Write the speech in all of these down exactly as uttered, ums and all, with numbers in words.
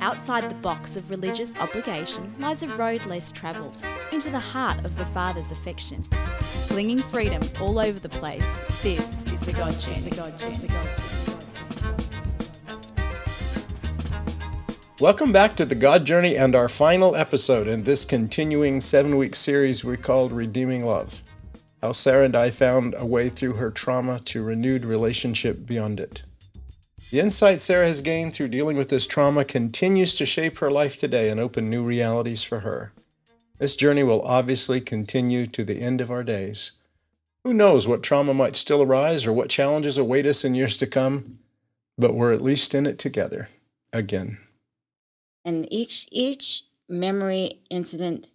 Outside the box of religious obligation lies a road less travelled, into the heart of the Father's affection. Slinging freedom all over the place, this is the God Journey. The God Journey. The God Journey. Welcome back to the God Journey and our final episode in this continuing seven-week series we called Redeeming Love. How Sarah and I found a way through her trauma to renewed relationship beyond it. The insight Sarah has gained through dealing with this trauma continues to shape her life today and open new realities for her. This journey will obviously continue to the end of our days. Who knows what trauma might still arise or what challenges await us in years to come, but we're at least in it together, again. And each each memory incident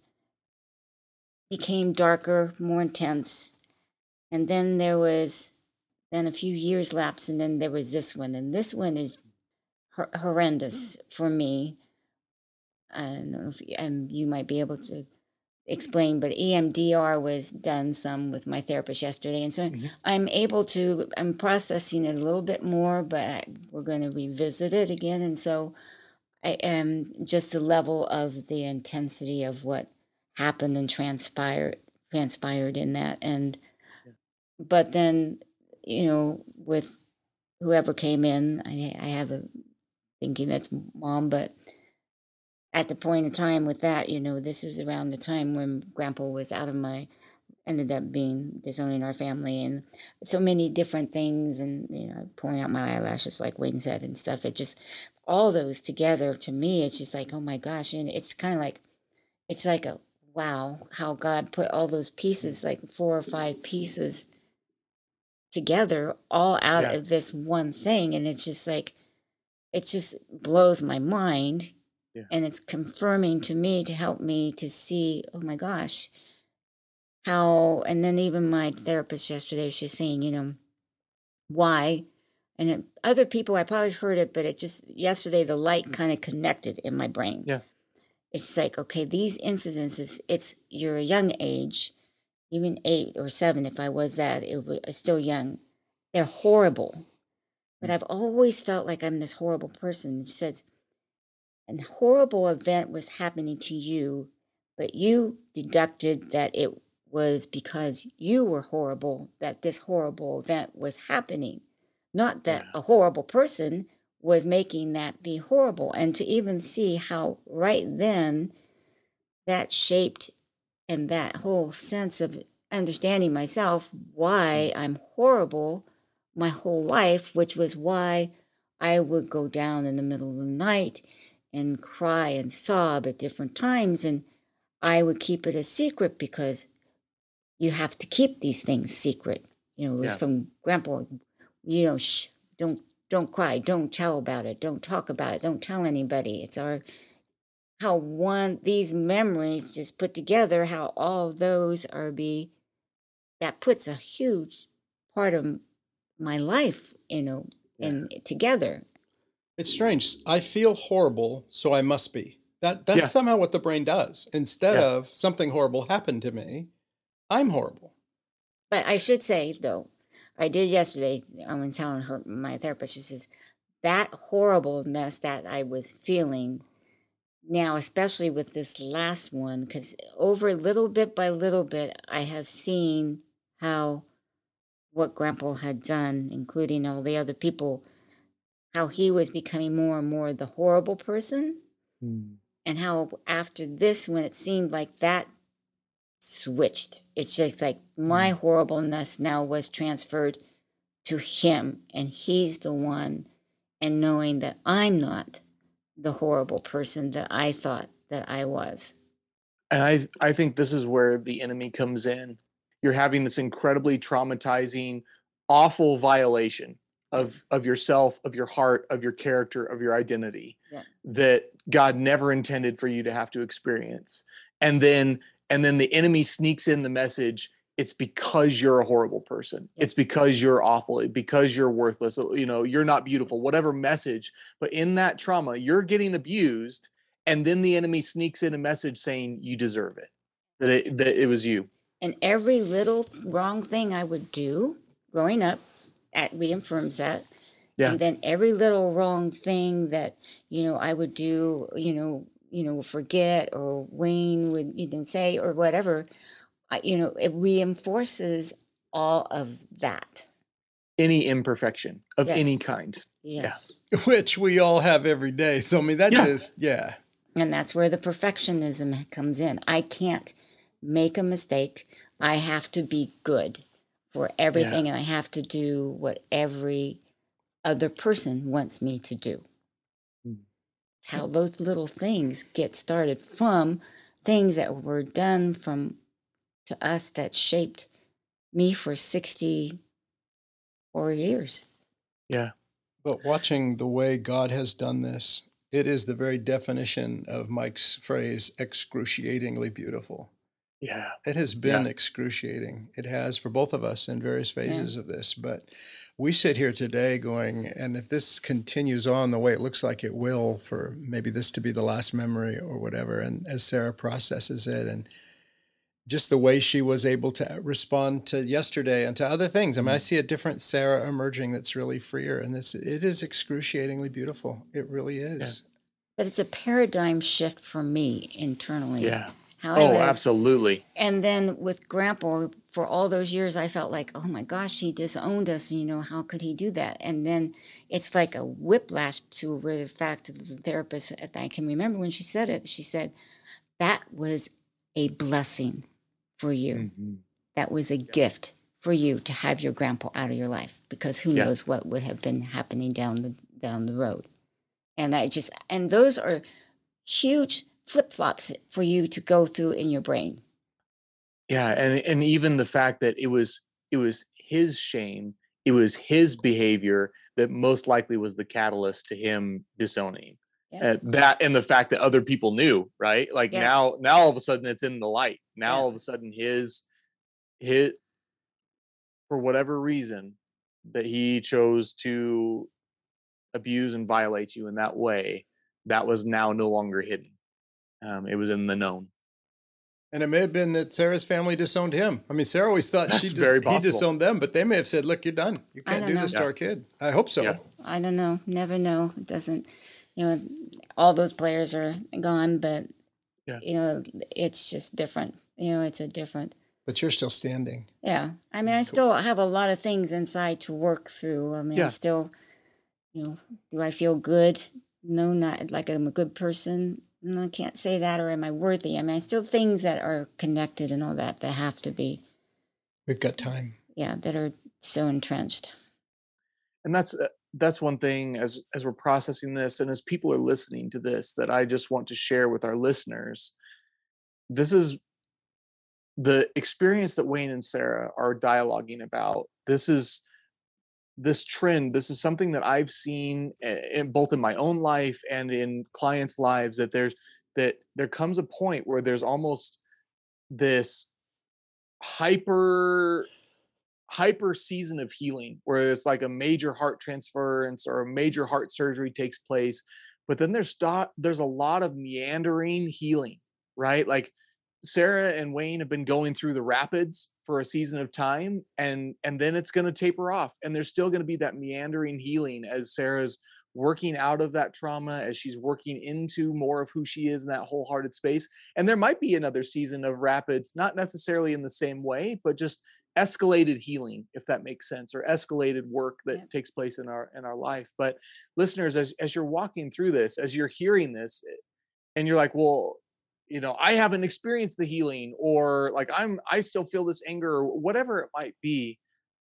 became darker, more intense. And then there was, then a few years lapsed, and then there was this one. And this one is hor- horrendous for me. I don't know if you, um, you might be able to explain, but E M D R was done some with my therapist yesterday. And so mm-hmm. I'm able to, I'm processing it a little bit more, but I, we're going to revisit it again. And so I am just the level of the intensity of what happened and transpired, transpired in that. And, yeah. But then, you know, with whoever came in, I, I have a thinking that's mom, but at the point in time with that, you know, this was around the time when Grandpa was out of my, ended up being disowning our family and so many different things and, you know, pulling out my eyelashes like Wayne said and stuff. It just, all those together to me, it's just like, oh my gosh. And it's kind of like, it's like a, wow, how God put all those pieces, like four or five pieces together, all out yeah. of this one thing. And it's just like, it just blows my mind. Yeah. And it's confirming to me to help me to see, oh my gosh, how, and then even my therapist yesterday, she's saying, you know, why? And it, other people, I probably heard it, but it just, yesterday, the light kind of connected in my brain. Yeah. It's like, okay, these incidences, it's, you're a young age, even eight or seven, if I was that, it was still young. They're horrible. But I've always felt like I'm this horrible person. She says, a horrible event was happening to you, but you deducted that it was because you were horrible that this horrible event was happening. Not that yeah. a horrible person was making that be horrible. And to even see how right then that shaped and that whole sense of understanding myself, why I'm horrible my whole life, which was why I would go down in the middle of the night and cry and sob at different times. And I would keep it a secret because you have to keep these things secret. You know, it was yeah. from Grandpa, you know, shh, don't, don't cry. Don't tell about it. Don't talk about it. Don't tell anybody. It's our, how one, these memories just put together, how all of those are be, that puts a huge part of my life, you know, yeah. in together. It's strange. I feel horrible, so I must be. That That's yeah. somehow what the brain does. Instead yeah. of something horrible happened to me, I'm horrible. But I should say, though, I did yesterday, I was telling her, my therapist, she says, that horribleness that I was feeling now, especially with this last one, because over little bit by little bit, I have seen how what Grandpa had done, including all the other people, how he was becoming more and more the horrible person. Mm. And how after this, when it seemed like that switched, it's just like my mm. horribleness now was transferred to him. And he's the one, and knowing that I'm not the horrible person that I thought that I was. And I, I think this is where the enemy comes in. You're having this incredibly traumatizing, awful violation of, of yourself, of your heart, of your character, of your identity yeah. that God never intended for you to have to experience. And then, and then the enemy sneaks in the message, it's because you're a horrible person. Yeah. It's because you're awful, because you're worthless, you know, you're not beautiful, whatever message. But in that trauma, you're getting abused. And then the enemy sneaks in a message saying you deserve it, that it, that it was you. And every little wrong thing I would do growing up, at reaffirms that, Yeah. And then every little wrong thing that, you know, I would do, you know, you know, forget, or Wayne would, you know, say, or whatever, I, you know, it reinforces all of that. Any imperfection of any Yes. kind. Yes. Which we all have every day. So, I mean, that Yeah. just, yeah. And that's where the perfectionism comes in. I can't make a mistake. I have to be good for everything, and I have to do what every other person wants me to do. Mm. It's how those little things get started from things that were done from to us that shaped me for sixty-four years. Yeah. But watching the way God has done this, it is the very definition of Mike's phrase, excruciatingly beautiful. Yeah. It has been Yeah. excruciating. It has for both of us in various phases of this. But we sit here today going, and if this continues on the way it looks like it will, for maybe this to be the last memory or whatever, and as Sarah processes it, and just the way she was able to respond to yesterday and to other things. I mean, I see a different Sarah emerging that's really freer, and this it is excruciatingly beautiful. It really is. But it's a paradigm shift for me internally. Yeah. How I Oh, live. absolutely. And then with Grandpa, for all those years, I felt like, oh my gosh, he disowned us. You know, how could he do that? And then it's like a whiplash to where the fact that the therapist, I can remember when she said it, she said, that was a blessing for you. Mm-hmm. That was a gift for you to have your grandpa out of your life, because who Yeah. knows what would have been happening down the down the road. And I just, and those are huge flip-flops for you to go through in your brain. Yeah, and and even the fact that it was it was his shame, it was his behavior that most likely was the catalyst to him disowning. Yeah. Uh, that and the fact that other people knew, right? Like Yeah. now, now all of a sudden it's in the light. Now Yeah. all of a sudden his his for whatever reason that he chose to abuse and violate you in that way, that was now no longer hidden. Um, it was in the known. And it may have been that Sarah's family disowned him. I mean, Sarah always thought That's she dis- very he possible. disowned them, but they may have said, look, you're done. You I can't don't do know. this to Yeah. our kid. I hope so. Yeah. I don't know. Never know. It doesn't, you know, all those players are gone, but, Yeah. you know, it's just different. You know, it's a different, But you're still standing. yeah. I mean, I still have a lot of things inside to work through. I mean, Yeah. I'm still, you know, do I feel good? No, not like I'm a good person. No, I can't say that. Or am I worthy? I mean, I still things that are connected and all that that have to be, We've got time. yeah, that are so entrenched. And that's uh, that's one thing as as we're processing this and as people are listening to this that I just want to share with our listeners. This is the experience that Wayne and Sarah are dialoguing about. This is this trend. This is something that I've seen in, both in my own life and in clients' lives, that there's that there comes a point where there's almost this hyper hyper season of healing where it's like a major heart transference or a major heart surgery takes place, but then there's sto- there's a lot of meandering healing, right? Like Sarah and Wayne have been going through the rapids for a season of time, and and then it's going to taper off, and there's still going to be that meandering healing as Sarah's working out of that trauma, as she's working into more of who she is in that wholehearted space. And there might be another season of rapids, not necessarily in the same way, but just escalated healing, if that makes sense, or escalated work that Yeah. takes place in our in our life. But listeners, as as you're walking through this, as you're hearing this, and you're like, well, you know, I haven't experienced the healing, or like I'm I still feel this anger, or whatever it might be,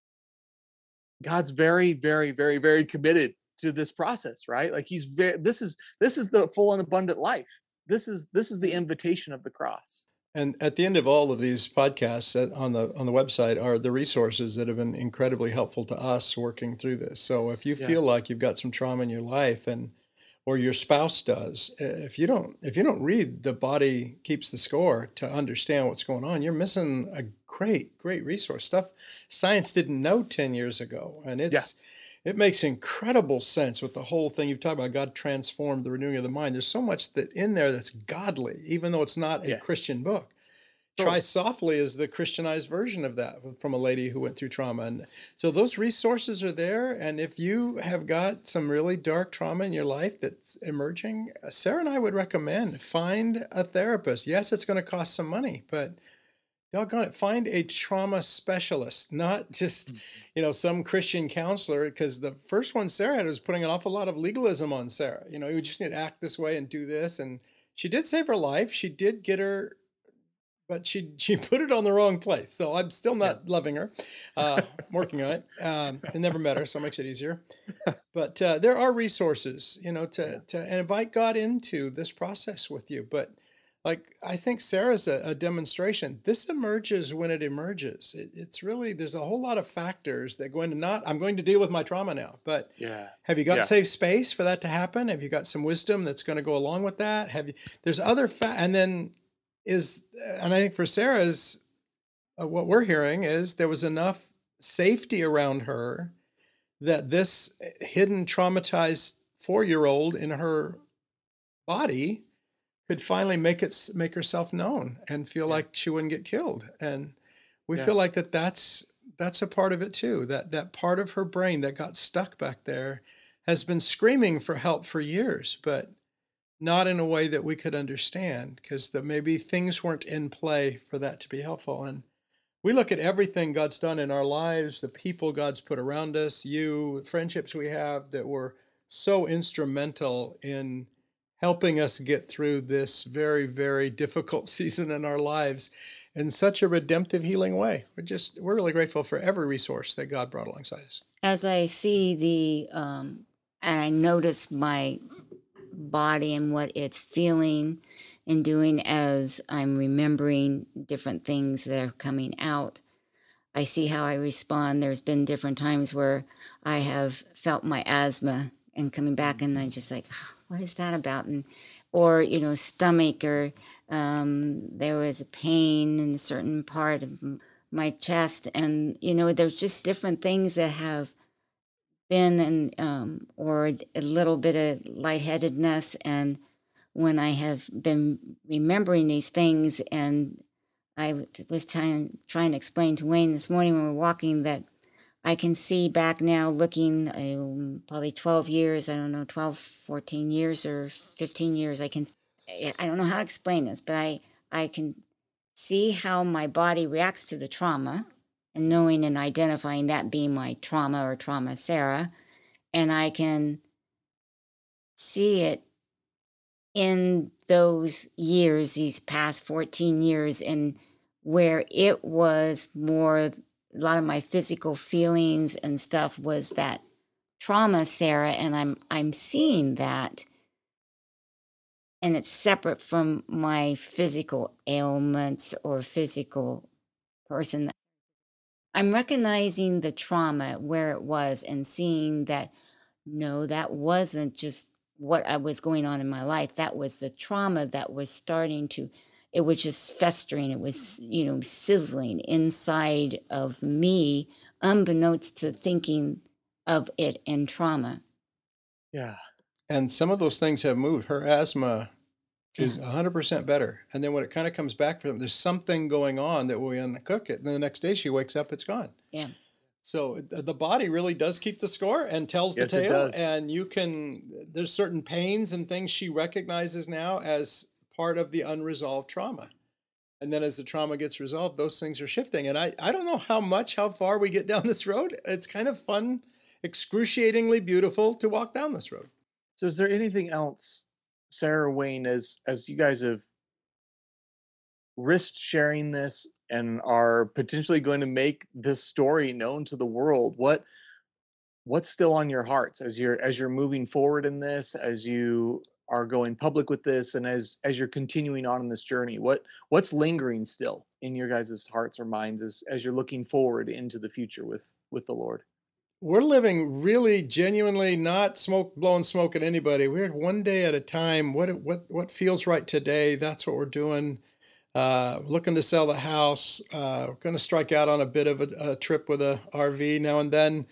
God's very, very, very, very committed to this process, right? Like he's very this is this is the full and abundant life. This is this is the invitation of the cross. And at the end of all of these podcasts uh, on the on the website are the resources that have been incredibly helpful to us working through this. So if you Yeah. feel like you've got some trauma in your life, and or your spouse does, uh, if you don't if you don't read The Body Keeps the Score to understand what's going on, you're missing a great great resource, stuff science didn't know ten years ago, and it's it makes incredible sense with the whole thing you've talked about. God transformed the renewing of the mind. There's so much that in there that's godly, even though it's not a Yes. Christian book. Try Totally. Softly is the Christianized version of that from a lady who went through trauma. And so those resources are there. And if you have got some really dark trauma in your life that's emerging, Sarah and I would recommend find a therapist. Yes, it's going to cost some money, but doggone it, find a trauma specialist, not just, you know, some Christian counselor, because the first one Sarah had was putting an awful lot of legalism on Sarah. You know, you just need to act this way and do this. And she did save her life. She did get her, but she she put it on the wrong place. So I'm still Yeah. not loving her. Uh, I'm working on it. Um, I never met her, so it makes it easier. But uh, there are resources, you know, to Yeah. to and invite God into this process with you. But like I think Sarah's a, a demonstration. This emerges when it emerges. It, it's really there's a whole lot of factors that go into not. I'm going to deal with my trauma now, but Yeah. have you got Yeah. safe space for that to happen? Have you got some wisdom that's going to go along with that? Have you? There's other fa- and then is and I think for Sarah's uh, what we're hearing is there was enough safety around her that this hidden traumatized four-year-old in her body could finally make it make herself known and feel Yeah. like she wouldn't get killed. And we Yeah. feel like that that's that's a part of it too. That that part of her brain that got stuck back there has been screaming for help for years, but not in a way that we could understand because the, maybe things weren't in play for that to be helpful. And we look at everything God's done in our lives, the people God's put around us, you, friendships we have that were so instrumental in helping us get through this very, very difficult season in our lives in such a redemptive, healing way. We're just, we're really grateful for every resource that God brought alongside us. As I see the, um, and I notice my body and what it's feeling and doing as I'm remembering different things that are coming out. I see how I respond. There's been different times where I have felt my asthma and coming back, and I just like, "Oh, what is that about?" And or you know, stomach, or um, there was a pain in a certain part of m- my chest, and you know, there's just different things that have been, and um, or a little bit of lightheadedness, and when I have been remembering these things, and I w- was trying trying to explain to Wayne this morning when we were walking that I can see back now looking um, probably twelve years, I don't know, twelve, fourteen years or fifteen years. I can, I I don't know how to explain this, but I, I can see how my body reacts to the trauma and knowing and identifying that being my trauma or trauma Sarah. And I can see it in those years, these past fourteen years, and where it was more, a lot of my physical feelings and stuff was that trauma, Sarah, and I'm I'm seeing that, and it's separate from my physical ailments or physical person. I'm recognizing the trauma where it was and seeing that no, that wasn't just what I was going on in my life. That was the trauma that was starting to, it was just festering. It was, you know, sizzling inside of me, unbeknownst to thinking of it in trauma. Yeah. And some of those things have moved. Her asthma is Yeah. one hundred percent better. And then when it kind of comes back from there's something going on that we uncook it. And then the next day she wakes up, it's gone. Yeah. So it- the body really does keep the score and tells the Yes, it tale. does. And you can, there's certain pains and things she recognizes now as part of the unresolved trauma. And then as the trauma gets resolved, those things are shifting. And I, I don't know how much, how far we get down this road. It's kind of fun, excruciatingly beautiful to walk down this road. So is there anything else, Sarah, Wayne, as as you guys have risked sharing this and are potentially going to make this story known to the world, what what's still on your hearts as you're as you're moving forward in this, as you are going public with this, and as as you're continuing on in this journey? What what's lingering still in your guys' hearts or minds as as you're looking forward into the future with with the Lord? We're living really genuinely not smoke blowing smoke at anybody. We're one day at a time. What what what feels right today? That's what we're doing. Uh, looking to sell the house. Uh, we're going to strike out on a bit of a, a trip with a R V now and then,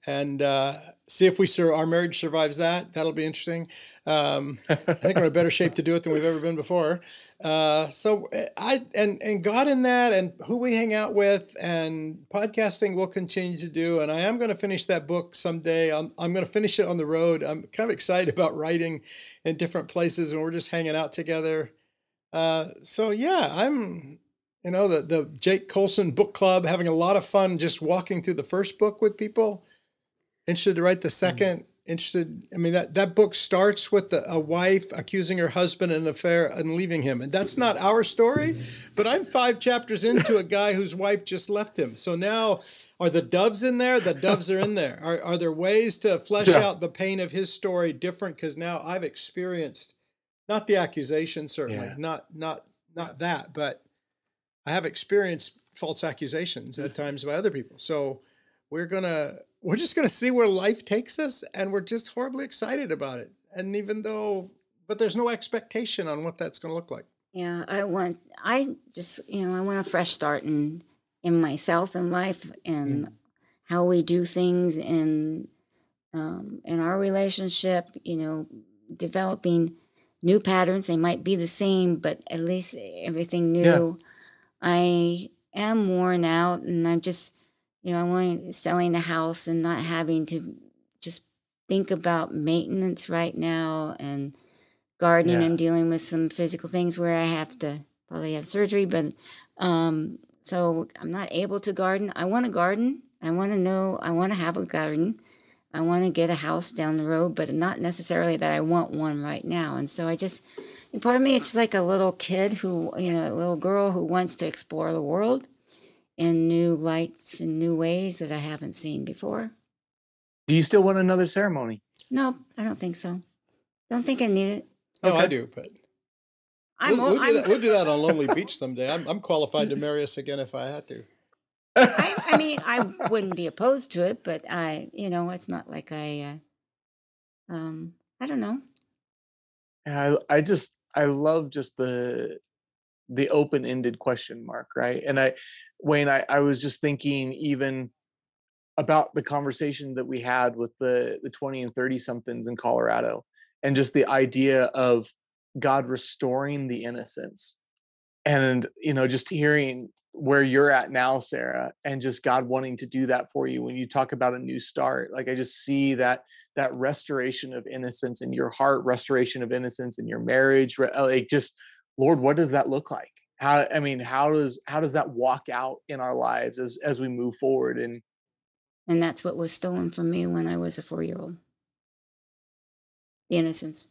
and uh, see if we sur- our marriage survives that. That'll be interesting. Um, I think we're in better shape to do it than we've ever been before. Uh, so I and and God in that, and who we hang out with, and podcasting we'll continue to do. And I am going to finish that book someday. I'm I'm going to finish it on the road. I'm kind of excited about writing in different places, and we're just hanging out together. Uh, so yeah, I'm. You know, the, the Jake Colson book club, having a lot of fun just walking through the first book with people. Interested to write the second. Mm-hmm. Interested. I mean, that, that book starts with the, a wife accusing her husband of an affair and leaving him. And that's not our story, but I'm five chapters into a guy whose wife just left him. So now, are the doves in there? The doves are in there. Are, are there ways to flesh yeah. out the pain of his story different? Because now I've experienced, not the accusation, certainly, yeah. not, not, not that, but I have experienced false accusations at times by other people. So we're gonna, we're just gonna see where life takes us, and we're just horribly excited about it. And even though, but there's no expectation on what that's gonna look like. Yeah, I want, I just, you know, I want a fresh start in in myself and life, and mm. how we do things in um, in our relationship. You know, developing new patterns. They might be the same, but at least everything new. Yeah. I am worn out, and I'm just, you know, I want selling the house and not having to just think about maintenance right now, and gardening. Yeah. I'm dealing with some physical things where I have to probably have surgery, but um, so I'm not able to garden. I want to garden. I want to know, I want to have a garden. I want to get a house down the road, but not necessarily that I want one right now. And so I just, and part of me, it's like a little kid who, you know, a little girl who wants to explore the world in new lights and new ways that I haven't seen before. Do you still want another ceremony? No, I don't think so. Don't think I need it. No, okay. I do, but I'm, we'll, we'll, I'm, do that, we'll do that on Lonely Beach someday. I'm, I'm qualified to marry us again if I had to. I, I mean, I wouldn't be opposed to it, but I, you know, it's not like I, uh, um, I don't know. I, I just, I love just the, the open-ended question mark, right? And I, Wayne, I, I was just thinking even about the conversation that we had with the, the twenty and thirty somethings in Colorado, and just the idea of God restoring the innocence. And, you know, just hearing where you're at now, Sarah, and just God wanting to do that for you. When you talk about a new start, like I just see that, that restoration of innocence in your heart, restoration of innocence in your marriage, like just, Lord, what does that look like? How, I mean, how does, how does that walk out in our lives as, as we move forward? And, and that's what was stolen from me when I was a four-year-old. The innocence.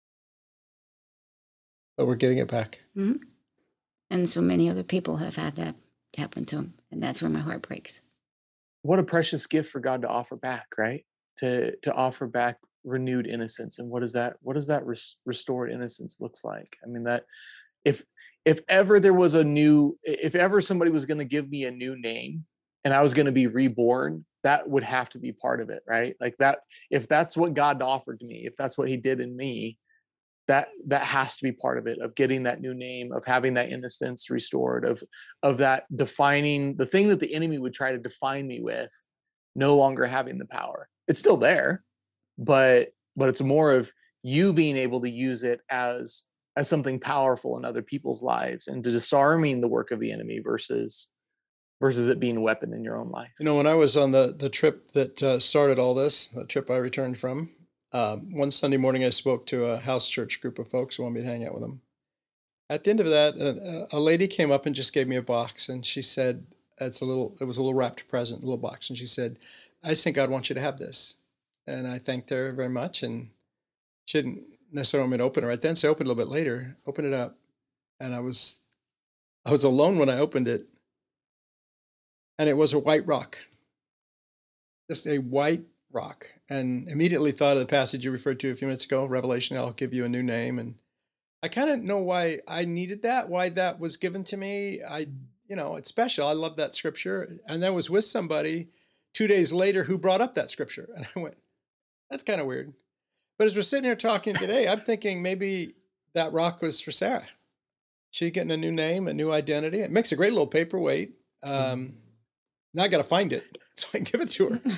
But we're getting it back. Mm-hmm. And so many other people have had that happen to them. And that's where my heart breaks. What a precious gift for God to offer back, right? To to offer back renewed innocence. And what is that? What does that res- restored innocence looks like? I mean, that if if ever there was a new, if ever somebody was going to give me a new name and I was going to be reborn, that would have to be part of it, right? Like that, if that's what God offered to me, if that's what he did in me, that that has to be part of it, of getting that new name, of having that innocence restored, of of that defining the thing that the enemy would try to define me with, no longer having the power. It's still there, but but it's more of you being able to use it as as something powerful in other people's lives, and to disarming the work of the enemy versus versus it being a weapon in your own life. You know, when I was on the the trip that uh, started all this, the trip I returned from, Um, one Sunday morning, I spoke to a house church group of folks who wanted me to hang out with them. At the end of that, a, a lady came up and just gave me a box, and she said, "It's a little. It was a little wrapped present, a little box." And she said, "I just think God wants you to have this." And I thanked her very much, and she didn't necessarily want me to open it right then, so I opened it a little bit later. Opened it up, and I was, I was alone when I opened it, and it was a white rock, just a white rock, and immediately thought of the passage you referred to a few minutes ago, Revelation, I'll give you a new name. And I kind of know why I needed that, why that was given to me. I, you know, it's special. I love that scripture. And I was with somebody two days later who brought up that scripture. And I went, that's kind of weird. But as we're sitting here talking today, I'm thinking maybe that rock was for Sarah. She getting a new name, a new identity. It makes a great little paperweight. Um, now I got to find it so I can give it to her.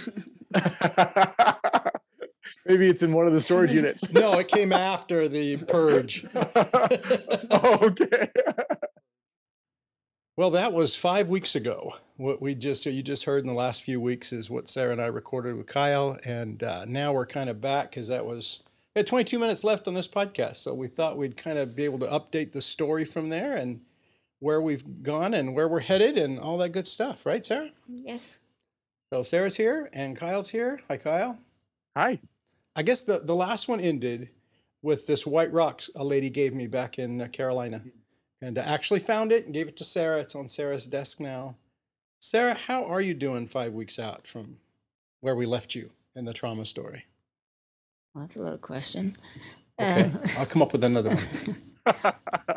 Maybe it's in one of the storage units. No, it came after the purge. Oh, okay. Well, that was five weeks ago. What we just, you just heard in the last few weeks is what Sarah and I recorded with Kyle. And uh, now we're kind of back because that was, we had twenty-two minutes left on this podcast. So we thought we'd kind of be able to update the story from there and where we've gone and where we're headed and all that good stuff. Right, Sarah? Yes. So Sarah's here and Kyle's here. Hi, Kyle. Hi. I guess the, the last one ended with this white rock a lady gave me back in uh, Carolina. And I actually found it and gave it to Sarah. It's on Sarah's desk now. Sarah, how are you doing five weeks out from where we left you in the trauma story? Well, that's a little question. Okay, Um, I'll come up with another one.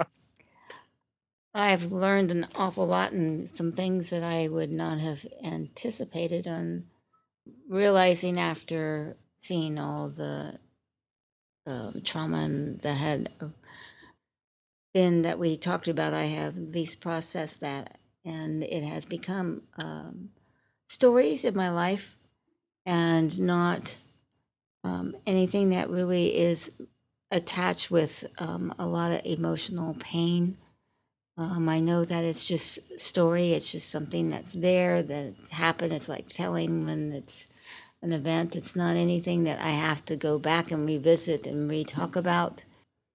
I've learned an awful lot and some things that I would not have anticipated on realizing after seeing all the um, trauma and that had been that we talked about. I have at least processed that, and it has become um, stories in my life and not um, anything that really is attached with um, a lot of emotional pain. Um, I know that it's just story. It's just something that's there, that it's happened. It's like telling when it's an event. It's not anything that I have to go back and revisit and re-talk about.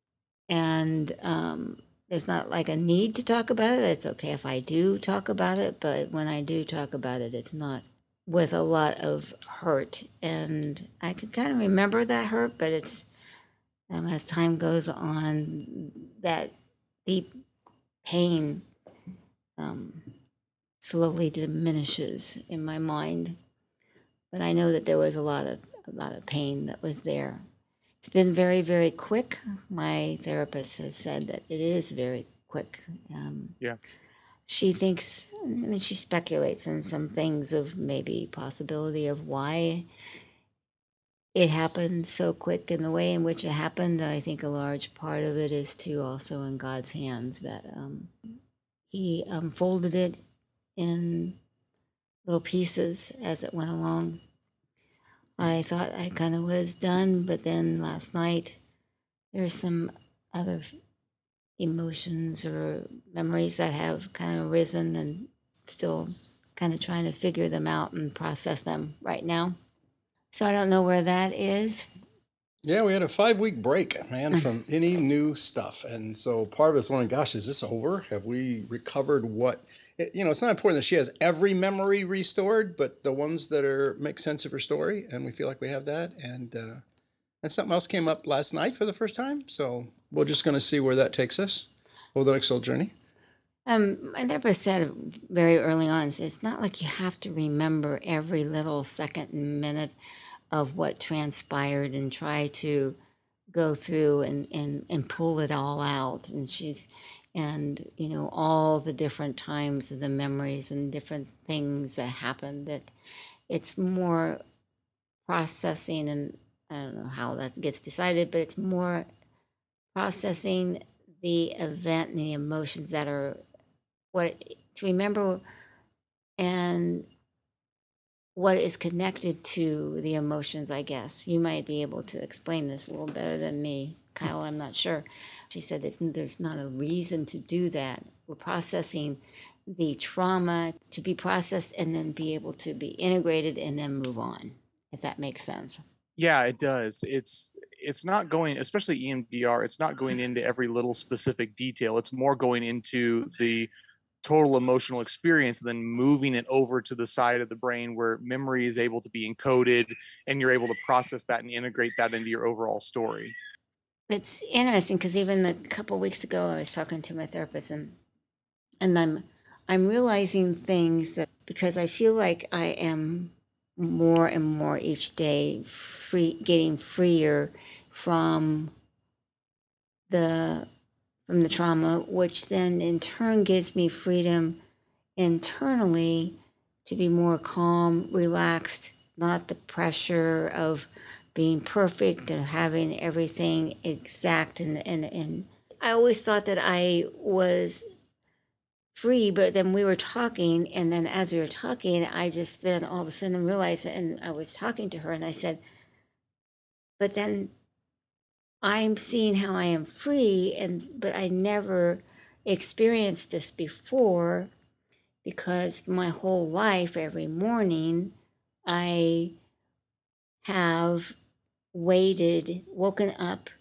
And um, there's not like a need to talk about it. It's okay if I do talk about it, but when I do talk about it, it's not with a lot of hurt. And I can kind of remember that hurt, but it's um, as time goes on, that deep pain um, slowly diminishes in my mind. But I know that there was a lot of a lot of pain that was there. It's been very, very quick. My therapist has said that it is very quick. Um, Yeah. She thinks, I mean, she speculates in some things of maybe possibility of why it happened so quick in the way in which it happened. I think a large part of it is too also in God's hands, that um, he unfolded it in little pieces as it went along. I thought I kind of was done, but then last night there's some other emotions or memories that have kind of risen, and still kind of trying to figure them out and process them right now. So I don't know where that is. Yeah, we had a five-week break, man, from any new stuff. And so part of it's wondering, gosh, is this over? Have we recovered what, it, you know, it's not important that she has every memory restored, but the ones that are make sense of her story, and we feel like we have that. And, uh, and something else came up last night for the first time. So we're just going to see where that takes us over the next little journey. Um, my therapist said very early on, it's not like you have to remember every little second and minute of what transpired and try to go through and, and, and pull it all out. And she's, and, you know, all the different times of the memories and different things that happened, that it's more processing, and I don't know how that gets decided, but it's more processing the event and the emotions that are what to remember, and what is connected to the emotions, I guess. You might be able to explain this a little better than me, Kyle, I'm not sure. She said there's, there's not a reason to do that. We're processing the trauma to be processed and then be able to be integrated and then move on, if that makes sense. Yeah, it does. It's it's not going, especially E M D R, it's not going into every little specific detail. It's more going into the total emotional experience, then moving it over to the side of the brain where memory is able to be encoded, and you're able to process that and integrate that into your overall story. It's interesting because even a couple of weeks ago, I was talking to my therapist, and and I'm I'm realizing things that, because I feel like I am more and more each day free, getting freer from the from the trauma, which then in turn gives me freedom internally to be more calm, relaxed, not the pressure of being perfect and having everything exact. And, and, and I always thought that I was free, but then we were talking, and then as we were talking, I just then all of a sudden realized, and I was talking to her, and I said, but then I'm seeing how I am free, and but I never experienced this before, because my whole life, every morning, I have waited, woken up,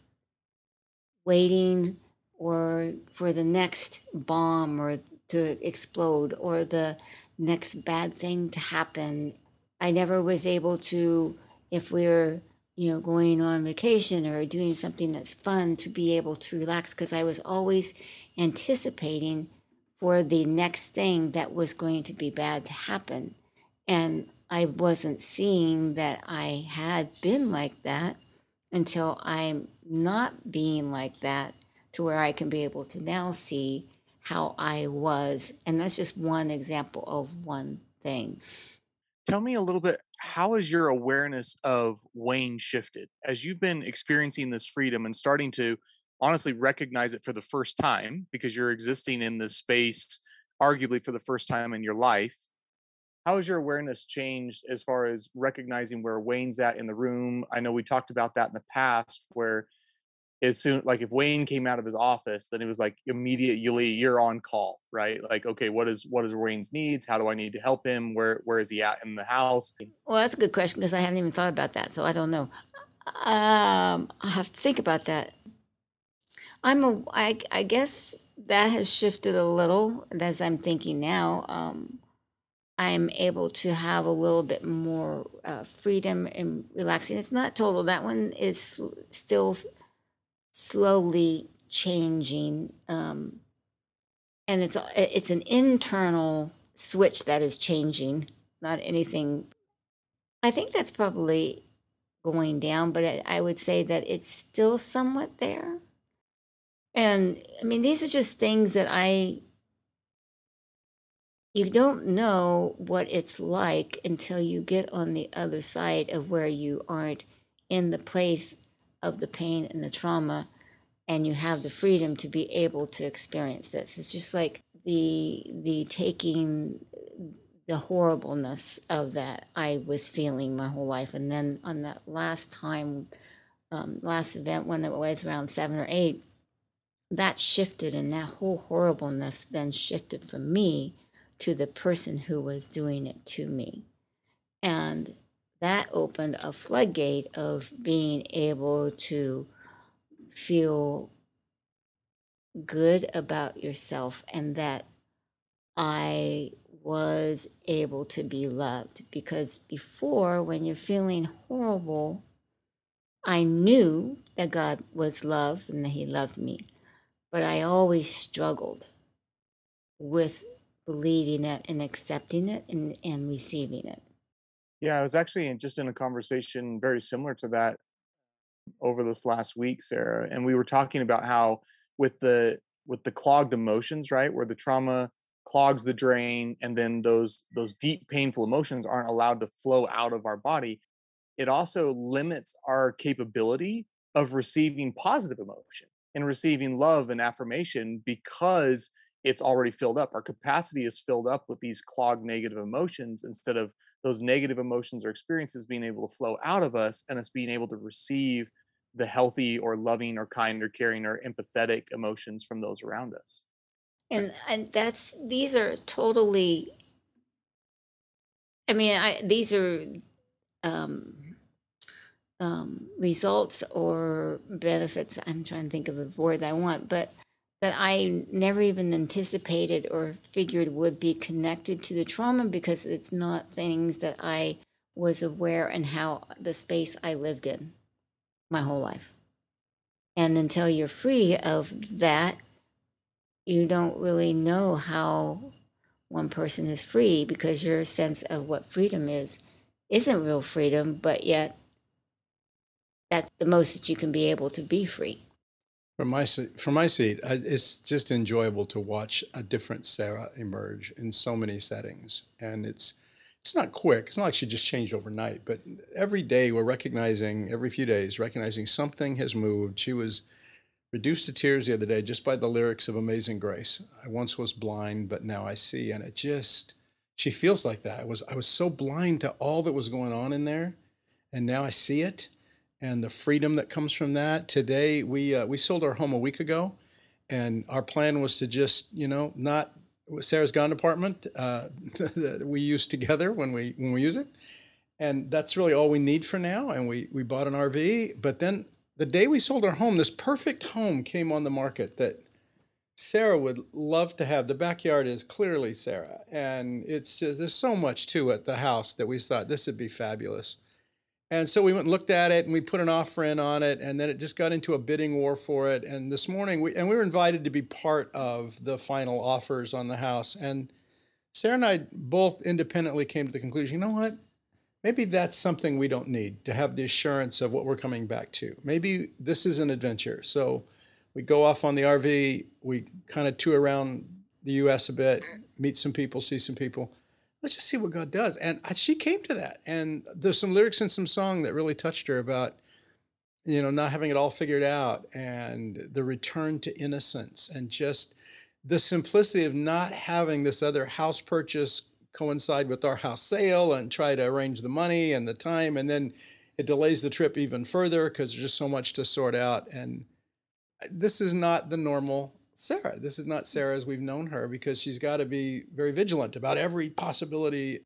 waiting or for the next bomb or to explode or the next bad thing to happen. I never was able to, if we're, you know, going on vacation or doing something that's fun, to be able to relax, because I was always anticipating for the next thing that was going to be bad to happen. And I wasn't seeing that I had been like that until I'm not being like that, to where I can be able to now see how I was. And that's just one example of one thing. Tell me a little bit, how has your awareness of Wayne shifted as you've been experiencing this freedom and starting to honestly recognize it for the first time, because you're existing in this space arguably for the first time in your life? How has your awareness changed as far as recognizing where Wayne's at in the room? I know we talked about that in the past, where as soon like if Wayne came out of his office, then it was like immediately you're on call, right? Like, okay, what is what is Wayne's needs? How do I need to help him? Where where is he at in the house? Well, that's a good question, because I haven't even thought about that, so I don't know. Um, I have to think about that. I'm a, I, I guess that has shifted a little as I'm thinking now. Um, I'm able to have a little bit more uh, freedom and relaxing. It's not total. That one is sl- still s- slowly changing, um, and it's a- it's an internal switch that is changing, not anything. I think that's probably going down, but I, I would say that it's still somewhat there. And I mean, these are just things that I, you don't know what it's like until you get on the other side of where you aren't in the place of the pain and the trauma, and you have the freedom to be able to experience this. It's just like the the taking the horribleness of that I was feeling my whole life, and then on that last time, um, last event when it was around seven or eight, that shifted, and that whole horribleness then shifted from me to the person who was doing it to me. And that opened a floodgate of being able to feel good about yourself, and that I was able to be loved. Because before, when you're feeling horrible, I knew that God was love and that He loved me, but I always struggled with believing it and accepting it and, and receiving it. Yeah, I was actually in, just in a conversation very similar to that over this last week, Sarah, and we were talking about how with the with the clogged emotions, right, where the trauma clogs the drain, and then those those deep painful emotions aren't allowed to flow out of our body, it also limits our capability of receiving positive emotion and receiving love and affirmation, because it's already filled up. Our capacity is filled up with these clogged negative emotions, instead of those negative emotions or experiences being able to flow out of us and us being able to receive the healthy or loving or kind or caring or empathetic emotions from those around us. And and that's, these are totally, I mean, I these are um um, results or benefits. I'm trying to think of the word I want, but that I never even anticipated or figured would be connected to the trauma, because it's not things that I was aware and how the space I lived in my whole life. And until you're free of that, you don't really know how one person is free, because your sense of what freedom is isn't real freedom, but yet that's the most that you can be able to be free. From my se- from my seat, I, it's just enjoyable to watch a different Sarah emerge in so many settings, and it's it's not quick. It's not like she just changed overnight, but every day we're recognizing, every few days, recognizing something has moved. She was reduced to tears the other day just by the lyrics of Amazing Grace. I once was blind, but now I see. And it just, she feels like that. I was, I was so blind to all that was going on in there, and now I see it, and the freedom that comes from that. Today, we uh, we sold our home a week ago, and our plan was to just, you know, not Sarah's Gone apartment uh, that we use together when we when we use it, and that's really all we need for now. And we we bought an R V, but then the day we sold our home, this perfect home came on the market that Sarah would love to have. The backyard is clearly Sarah, and it's just, there's so much to it, the house, that we thought this would be fabulous. And so we went and looked at it, and we put an offer in on it, and then it just got into a bidding war for it. And this morning, we and we were invited to be part of the final offers on the house. And Sarah and I both independently came to the conclusion, you know what? Maybe that's something we don't need, to have the assurance of what we're coming back to. Maybe this is an adventure. So we go off on the R V, we kind of tour around the U S a bit, meet some people, see some people. Let's just see what God does. And she came to that. And there's some lyrics in some song that really touched her about, you know, not having it all figured out, and the return to innocence, and just the simplicity of not having this other house purchase coincide with our house sale and try to arrange the money and the time. And then it delays the trip even further because there's just so much to sort out. And this is not the normal Sarah. This is not Sarah as we've known her, because she's got to be very vigilant about every possibility.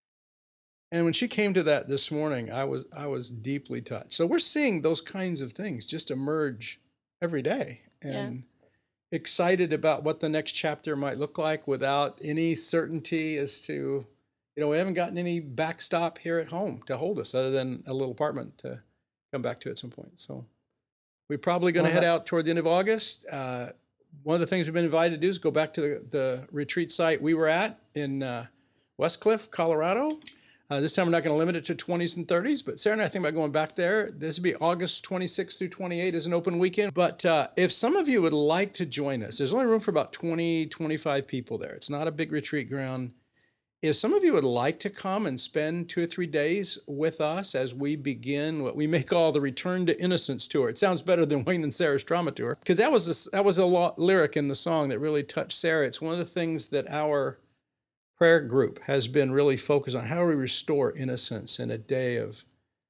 And when she came to that this morning, I was I was deeply touched. So we're seeing those kinds of things just emerge every day, and yeah. excited about what the next chapter might look like without any certainty as to, you know, we haven't gotten any backstop here at home to hold us other than a little apartment to come back to at some point. So we're probably going to well, head out toward the end of August. Uh, One of the things we've been invited to do is go back to the, the retreat site we were at in uh, Westcliff, Colorado. Uh, this time we're not going to limit it to twenties and thirties, but Sarah and I think about going back there. This will be August twenty-sixth through twenty-eighth is an open weekend. But uh, if some of you would like to join us, there's only room for about twenty, twenty-five people there. It's not a big retreat ground. If some of you would like to come and spend two or three days with us as we begin what we may call the Return to Innocence tour. It sounds better than Wayne and Sarah's trauma tour, because that was a, that was a lot, lyric in the song that really touched Sarah. It's one of the things that our prayer group has been really focused on. How do we restore innocence in a day of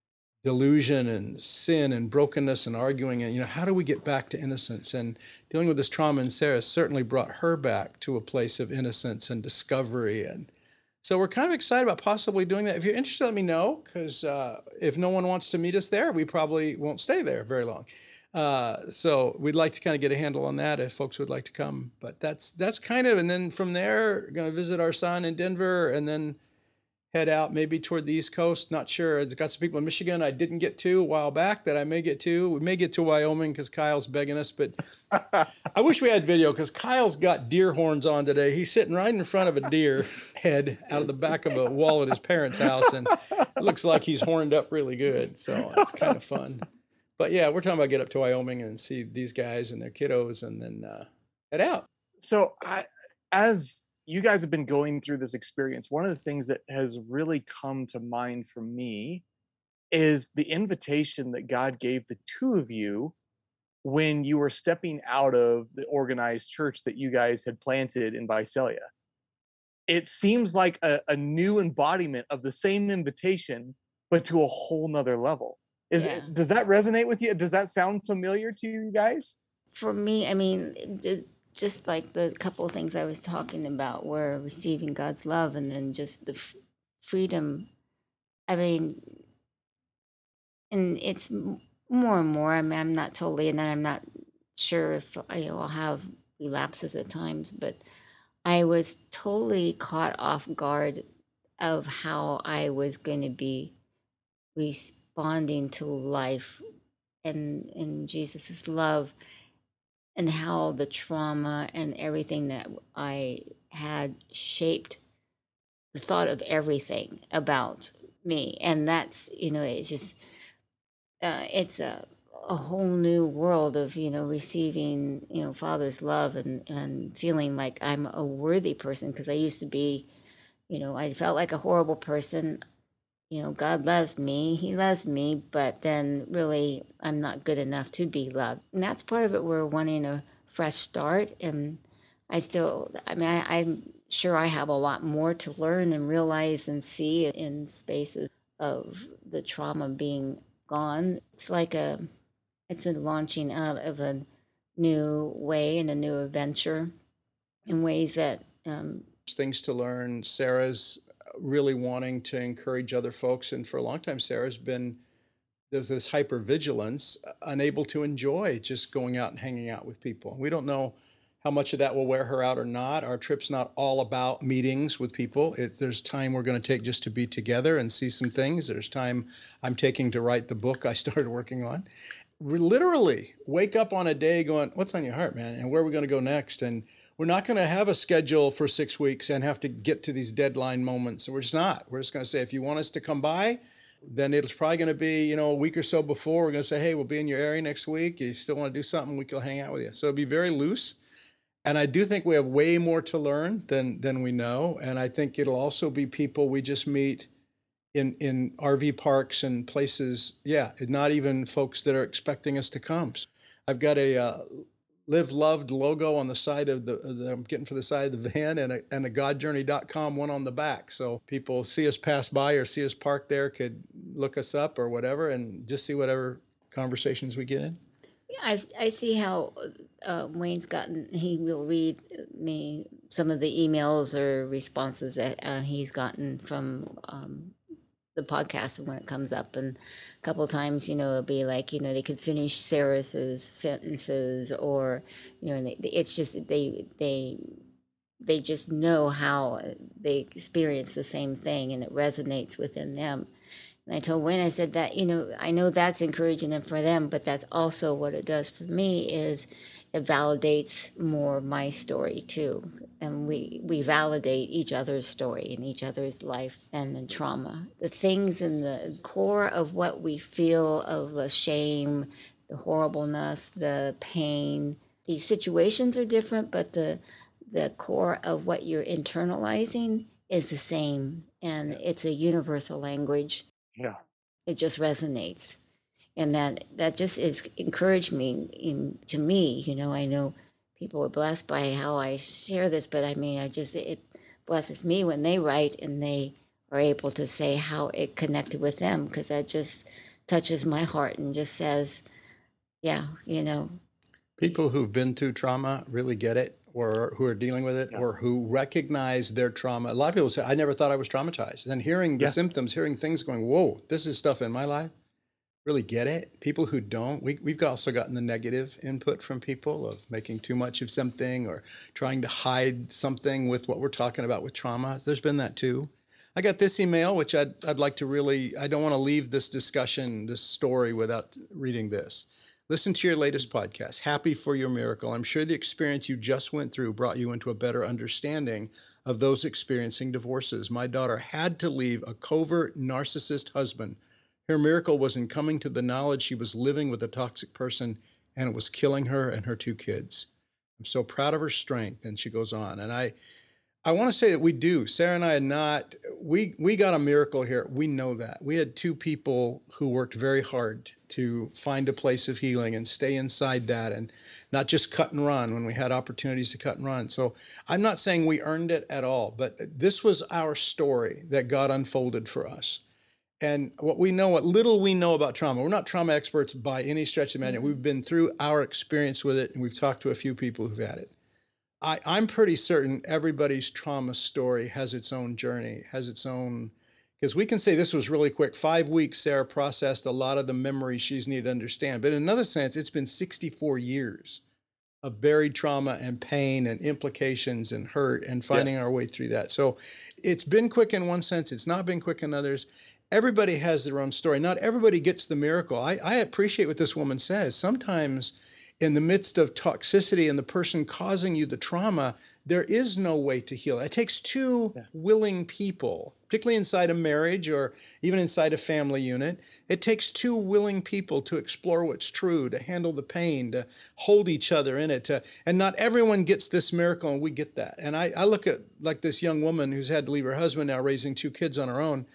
delusion and sin and brokenness and arguing? And, you know, how do we get back to innocence? And dealing with this trauma in Sarah certainly brought her back to a place of innocence and discovery. And so we're kind of excited about possibly doing that. If you're interested, let me know, because uh, if no one wants to meet us there, we probably won't stay there very long. Uh, so we'd like to kind of get a handle on that if folks would like to come. But that's that's kind of, and then from there, going to visit our son in Denver, and then head out maybe toward the East Coast. Not sure. I've got some people in Michigan I didn't get to a while back that I may get to. We may get to Wyoming because Kyle's begging us, but I wish we had video, because Kyle's got deer horns on today. He's sitting right in front of a deer head out of the back of a wall at his parents' house, and it looks like he's horned up really good. So it's kind of fun. But yeah, we're talking about get up to Wyoming and see these guys and their kiddos, and then uh, head out. So I, as you guys have been going through this experience, one of the things that has really come to mind for me is the invitation that God gave the two of you when you were stepping out of the organized church that you guys had planted in Visalia. It seems like a, a new embodiment of the same invitation, but to a whole nother level. Is Yeah. it, does that resonate with you? Does that sound familiar to you guys? For me, I mean, it- just like the couple of things I was talking about were receiving God's love, and then just the f- freedom. I mean, and it's m- more and more. I mean, I'm not totally, and then I'm not sure if I will have relapses at times, but I was totally caught off guard of how I was going to be responding to life and in Jesus's love, and how the trauma and everything that I had shaped the thought of everything about me. And that's, you know, it's just, uh, it's a, a whole new world of, you know, receiving, you know, Father's love, and, and feeling like I'm a worthy person, because I used to be, you know, I felt like a horrible person. you know, God loves me, he loves me, but then really I'm not good enough to be loved. And that's part of it. We're wanting a fresh start. And I still, I mean, I, I'm sure I have a lot more to learn and realize and see in spaces of the trauma being gone. It's like a, it's a launching out of a new way and a new adventure in ways that um, things to learn. Sarah's really wanting to encourage other folks, and for a long time Sarah's been, there's this hypervigilance, unable to enjoy just going out and hanging out with people. We don't know how much of that will wear her out or not. Our trip's not all about meetings with people. It, there's time we're going to take just to be together and see some things. There's time I'm taking to write the book I started working on. We literally wake up on a day going, what's on your heart, man? And where are we going to go next? And we're not going to have a schedule for six weeks and have to get to these deadline moments. We're just not. We're just going to say, if you want us to come by, then it's probably going to be, you know, a week or so before. We're going to say, hey, we'll be in your area next week. If you still want to do something, we can hang out with you. So it'll be very loose. And I do think we have way more to learn than than we know. And I think it'll also be people we just meet in, in R V parks and places. Yeah, not even folks that are expecting us to come. I've got a uh, Live Loved logo on the side of the, that I'm getting for the side of the van, and a, and a god journey dot com one on the back. So people see us pass by or see us parked there could look us up or whatever and just see whatever conversations we get in. Yeah, I, I see how uh, Wayne's gotten, he will read me some of the emails or responses that uh, he's gotten from um, the podcast when it comes up. And a couple of times, you know, it'll be like, you know, they could finish Sarah's sentences, or, you know, they, it's just, they, they, they just know how they experience the same thing and it resonates within them. And I told Wayne, I said that, you know, I know that's encouraging them for them, but that's also what it does for me is it validates more my story too. And we, we validate each other's story and each other's life and the trauma. The things in the core of what we feel, of the shame, the horribleness, the pain, these situations are different, but the the core of what you're internalizing is the same. And it's a universal language. Yeah. It just resonates. And that, that just is encouraging in, to me. You know, I know people are blessed by how I share this, but I mean, I just, it blesses me when they write and they are able to say how it connected with them, because that just touches my heart and just says, yeah, you know. People who've been through trauma really get it, or who are dealing with it, Yeah. or who recognize their trauma. A lot of people say, I never thought I was traumatized. And then hearing the Yeah. symptoms, hearing things going, whoa, this is stuff in my life, really get it. People who don't, we, we've also gotten the negative input from people of making too much of something or trying to hide something with what we're talking about with trauma. There's been that too. I got this email, which I'd, I'd like to really, I don't want to leave this discussion, this story without reading this. Listen to your latest podcast. Happy for your miracle. I'm sure the experience you just went through brought you into a better understanding of those experiencing divorces. My daughter had to leave a covert narcissist husband. Her miracle was in coming to the knowledge she was living with a toxic person, and it was killing her and her two kids. I'm so proud of her strength. And she goes on. And I, I want to say that we do. Sarah and I had not, we, we got a miracle here. We know that. We had two people who worked very hard to find a place of healing and stay inside that and not just cut and run when we had opportunities to cut and run. So I'm not saying we earned it at all, but this was our story that God unfolded for us. And what we know, what little we know about trauma, we're not trauma experts by any stretch of the imagination. We've been through our experience with it, and we've talked to a few people who've had it. I, I'm pretty certain everybody's trauma story has its own journey, has its own, because we can say this was really quick. Five weeks, Sarah processed a lot of the memories she's needed to understand. But in another sense, it's been sixty-four years of buried trauma and pain and implications and hurt and finding Yes. our way through that. So it's been quick in one sense. It's not been quick in others. Everybody has their own story. Not everybody gets the miracle. I, I appreciate what this woman says. Sometimes in the midst of toxicity and the person causing you the trauma, there is no way to heal. It takes two Yeah. willing people, particularly inside a marriage or even inside a family unit. It takes two willing people to explore what's true, to handle the pain, to hold each other in it. To, and not everyone gets this miracle, and we get that. And I, I look at like this young woman who's had to leave her husband now, raising two kids on her own.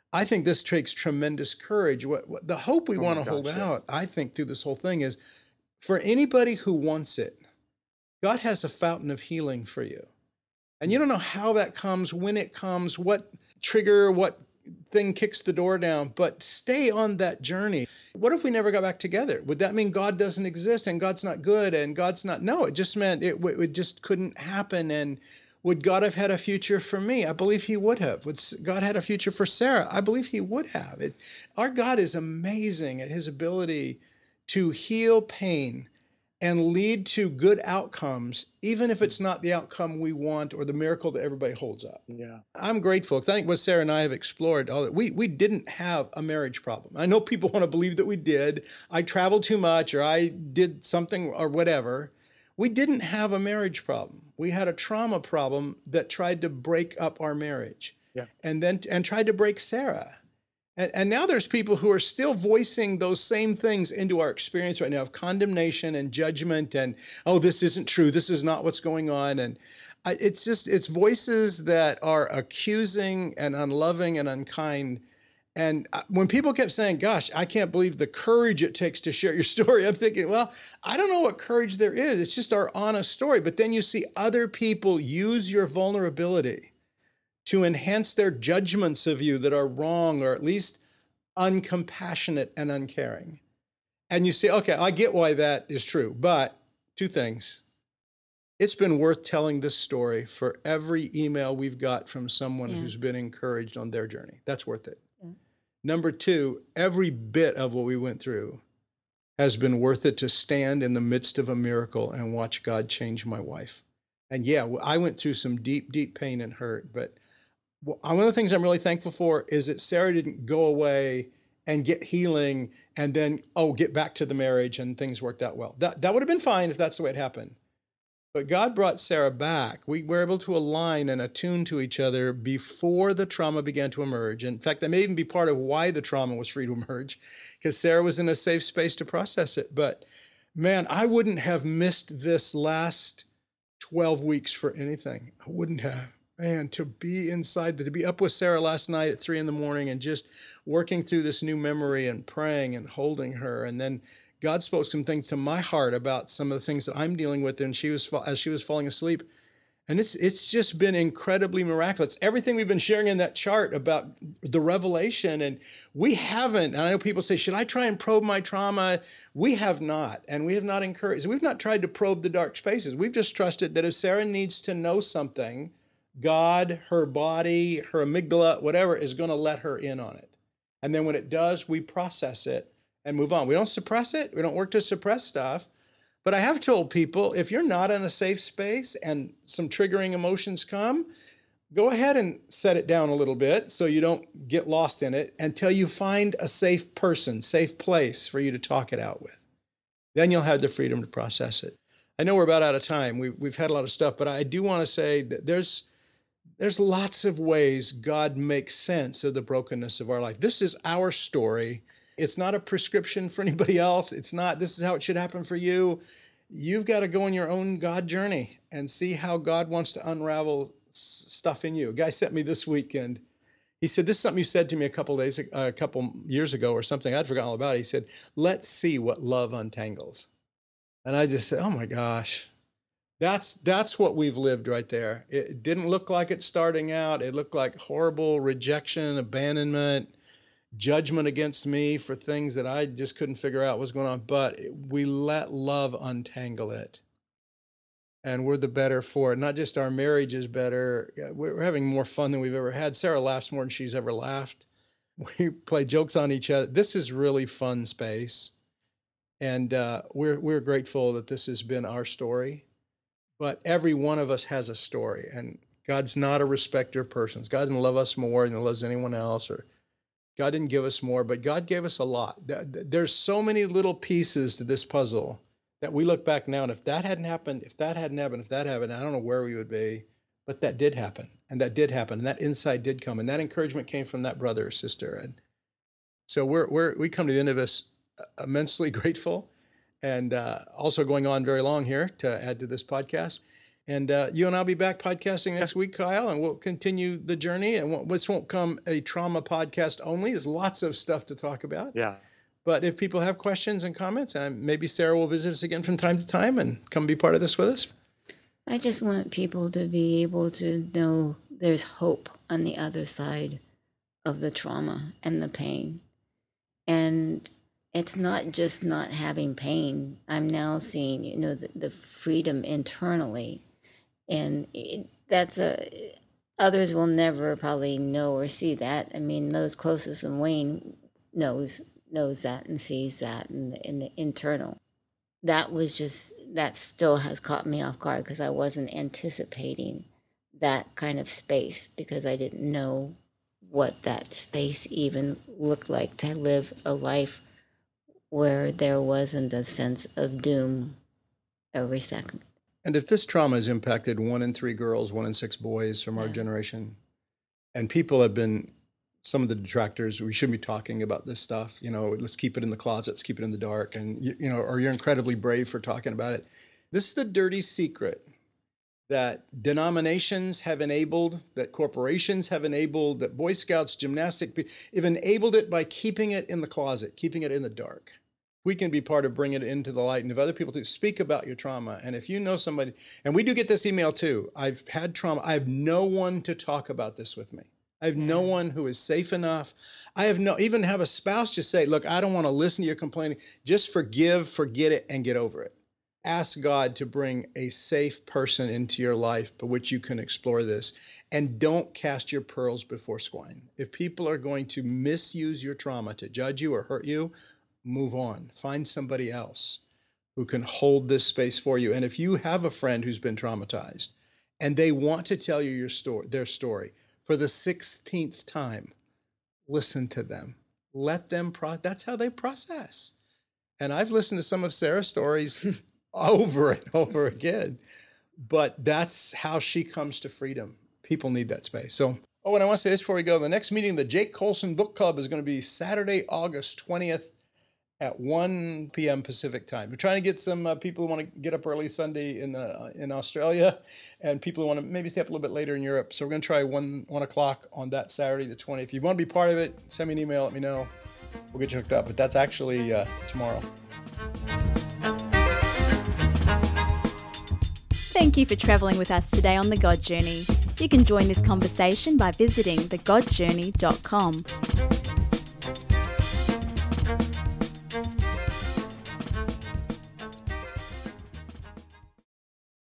I think this takes tremendous courage. What, what the hope we Oh want my to hold gosh, yes. out, I think, through this whole thing is for anybody who wants it, God has a fountain of healing for you. And you don't know how that comes, when it comes, what trigger, what thing kicks the door down, but stay on that journey. What if we never got back together? Would that mean God doesn't exist and God's not good and God's not? No, it just meant it, it just couldn't happen. And would God have had a future for me? I believe he would have. Would God had a future for Sarah? I believe he would have. It, our God is amazing at his ability to heal pain and lead to good outcomes, even if it's not the outcome we want or the miracle that everybody holds up. Yeah. I'm grateful because I think what Sarah and I have explored, all that we we didn't have a marriage problem. I know people want to believe that we did. I traveled too much or I did something or whatever. We didn't have a marriage problem. We had a trauma problem that tried to break up our marriage. Yeah. And then and tried to break Sarah. And, and now there's people who are still voicing those same things into our experience right now of condemnation and judgment and, oh, this isn't true. This is not what's going on. And I, it's just, it's voices that are accusing and unloving and unkind. And when people kept saying, gosh, I can't believe the courage it takes to share your story, I'm thinking, well, I don't know what courage there is. It's just our honest story. But then you see other people use your vulnerability to enhance their judgments of you that are wrong or at least uncompassionate and uncaring. And you say, okay, I get why that is true, but two things. It's been worth telling this story for every email we've got from someone Yeah. who's been encouraged on their journey. That's worth it. Yeah. Number two, every bit of what we went through has been worth it to stand in the midst of a miracle and watch God change my wife. And yeah, I went through some deep, deep pain and hurt, but well, one of the things I'm really thankful for is that Sarah didn't go away and get healing and then, oh, get back to the marriage and things worked out well. That that would have been fine if that's the way it happened. But God brought Sarah back. We were able to align and attune to each other before the trauma began to emerge. In fact, that may even be part of why the trauma was free to emerge, because Sarah was in a safe space to process it. But man, I wouldn't have missed this last twelve weeks for anything. I wouldn't have. Man, to be inside, to be up with Sarah last night at three in the morning and just working through this new memory and praying and holding her. And then God spoke some things to my heart about some of the things that I'm dealing with. And she was, as she was falling asleep. And it's it's just been incredibly miraculous. Everything we've been sharing in that chart about the revelation, and we haven't, and I know people say, should I try and probe my trauma? We have not, and we have not encouraged. We've not tried to probe the dark spaces. We've just trusted that if Sarah needs to know something, God, her body, her amygdala, whatever, is going to let her in on it. And then when it does, we process it and move on. We don't suppress it. We don't work to suppress stuff. But I have told people, if you're not in a safe space and some triggering emotions come, go ahead and set it down a little bit so you don't get lost in it until you find a safe person, safe place for you to talk it out with. Then you'll have the freedom to process it. I know we're about out of time. We've, we've had a lot of stuff, but I do want to say that there's there's lots of ways God makes sense of the brokenness of our life. This is our story. It's not a prescription for anybody else. It's not, this is how it should happen for you. You've got to go on your own God journey and see how God wants to unravel s- stuff in you. A guy sent me this weekend. He said, this is something you said to me a couple days, uh, a couple years ago or something. I'd forgotten all about it. He said, let's see what love untangles. And I just said, oh my gosh, that's that's what we've lived right there. It didn't look like it starting out. It looked like horrible rejection, abandonment, judgment against me for things that I just couldn't figure out what's going on. But we let love untangle it. And we're the better for it. Not just our marriage is better. We're having more fun than we've ever had. Sarah laughs more than she's ever laughed. We play jokes on each other. This is really fun space. And uh, we're we're grateful that this has been our story. But every one of us has a story. And God's not a respecter of persons. God didn't love us more than he loves anyone else. Or God didn't give us more, but God gave us a lot. There's so many little pieces to this puzzle that we look back now, and if that hadn't happened, if that hadn't happened, if that happened, I don't know where we would be, but that did happen, and that did happen, and that insight did come, and that encouragement came from that brother or sister. And so we're, we're we come to the end of this immensely grateful, and uh, also going on very long here to add to this podcast. And uh, you and I'll be back podcasting next week, Kyle, and we'll continue the journey. And this won't come a trauma podcast only. There's lots of stuff to talk about. Yeah. But if people have questions and comments, and maybe Sarah will visit us again from time to time and come be part of this with us. I just want people to be able to know there's hope on the other side of the trauma and the pain. And it's not just not having pain. I'm now seeing, you know, the, the freedom internally. And it, that's a, others will never probably know or see that. I mean, those closest to Wayne knows knows that and sees that in the, in the internal. That was just, that still has caught me off guard because I wasn't anticipating that kind of space because I didn't know what that space even looked like to live a life where there wasn't a sense of doom every second. And if this trauma has impacted one in three girls, one in six boys from our Yeah. generation, and people have been, some of the detractors, we shouldn't be talking about this stuff, you know, let's keep it in the closet, let's keep it in the dark, and, you, you know, or you're incredibly brave for talking about it. This is the dirty secret that denominations have enabled, that corporations have enabled, that Boy Scouts, gymnastic, have enabled it by keeping it in the closet, keeping it in the dark. We can be part of bringing it into the light. And if other people do, speak about your trauma. And if you know somebody, and we do get this email too, I've had trauma. I have no one to talk about this with me. I have no one who is safe enough. I have no, even have a spouse just say, look, I don't want to listen to your complaining. Just forgive, forget it, and get over it. Ask God to bring a safe person into your life by which you can explore this. And don't cast your pearls before swine. If people are going to misuse your trauma to judge you or hurt you, move on. Find somebody else who can hold this space for you. And if you have a friend who's been traumatized and they want to tell you your story, their story for the sixteenth time, listen to them. Let them pro- that's how they process. And I've listened to some of Sarah's stories over and over again, but that's how she comes to freedom. People need that space. So, oh, and I want to say this before we go. The next meeting, the Jake Colson Book Club, is going to be Saturday, August twentieth at one p.m. Pacific time. We're trying to get some uh, people who want to get up early Sunday in uh, in Australia, and people who want to maybe stay up a little bit later in Europe. So we're going to try one one o'clock on that Saturday, the twentieth. If you want to be part of it, send me an email, let me know. We'll get you hooked up. But that's actually uh, tomorrow. Thank you for travelling with us today on The God Journey. You can join this conversation by visiting the god journey dot com.